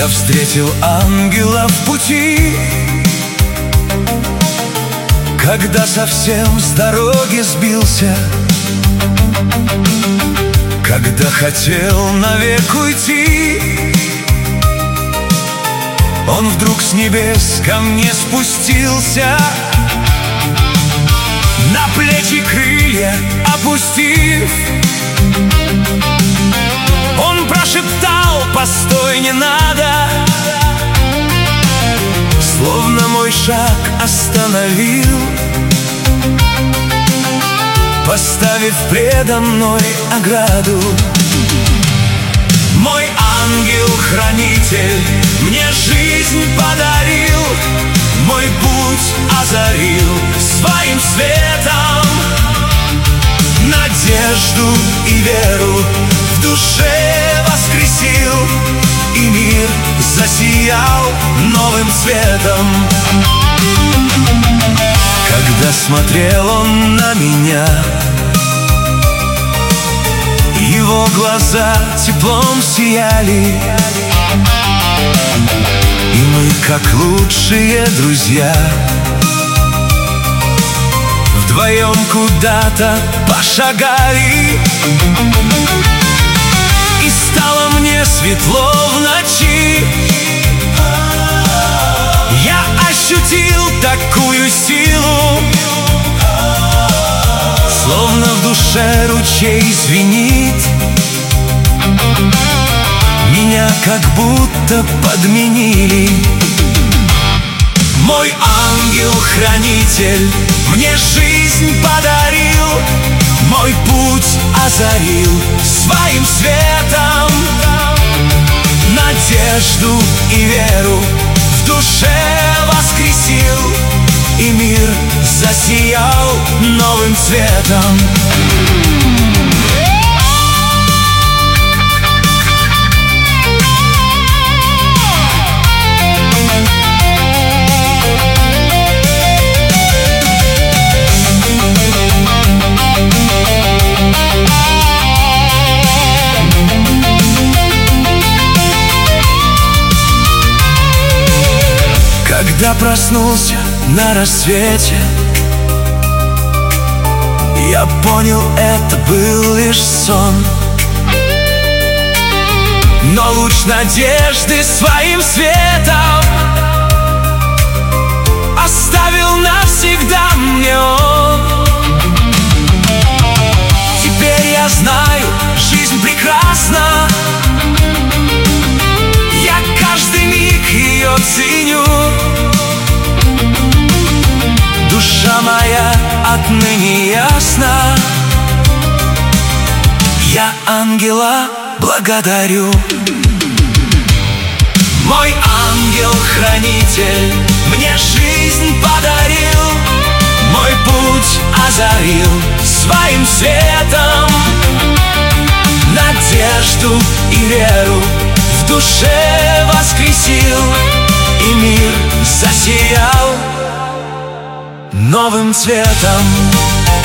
Я встретил ангела в пути, когда совсем с дороги сбился, когда хотел навек уйти. Он вдруг с небес ко мне спустился, на плечи крылья опустив. Он прошептал: постой, не надо, словно мой шаг остановил, поставив предо мной ограду. Мой ангел-хранитель мне жизнь подарил, мой путь озарил своим светом, надежду и веру в душе воскресил, и мир засиял новым цветом. Когда смотрел он на меня, его глаза теплом сияли, и мы, как лучшие друзья, вдвоем куда-то пошагали. И стало мне светло в ночи, я ощутил такую силу, словно в душе ручей звенит, меня как будто подменили. Мой ангел-хранитель мне жизнь подарил, мой путь озарил своим светом, надежду и веру в душе воскресил, и мир засиял новым цветом. Когда проснулся на рассвете, я понял, это был лишь сон, но луч надежды своим светом оставил навсегда мне он. Теперь я знаю, жизнь прекрасна, я каждый миг ее ценю. Душа моя отныне ясна, я ангела благодарю. Мой ангел-хранитель мне жизнь подарил, мой путь озарил своим светом, надежду и веру в душе воскресил, и мир засиял новым цветом.